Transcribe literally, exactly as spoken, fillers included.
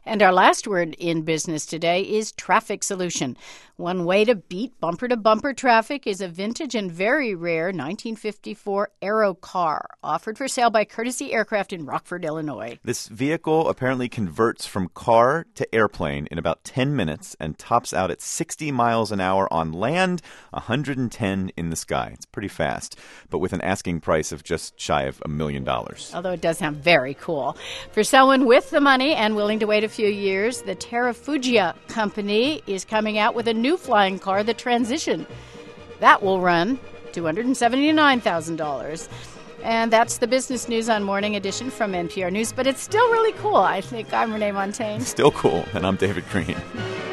And our last word in business today is traffic solution. One way to beat bumper-to-bumper traffic is a vintage and very rare nineteen fifty-four Aero car offered for sale by Courtesy Aircraft in Rockford, Illinois. This vehicle apparently converts from car to airplane in about ten minutes and tops out at sixty miles an hour on land, one hundred ten in the sky. It's pretty fast, but with an asking price of just shy of a million dollars. Although it does sound very cool. For someone with the money and willing to wait a few years, the Terrafugia company is coming out with a new flying car, the Transition. That will run two hundred seventy-nine thousand dollars. And that's the business news on Morning Edition from N P R News. But it's still really cool. I think I'm Renee Montagne. Still cool. And I'm David Green.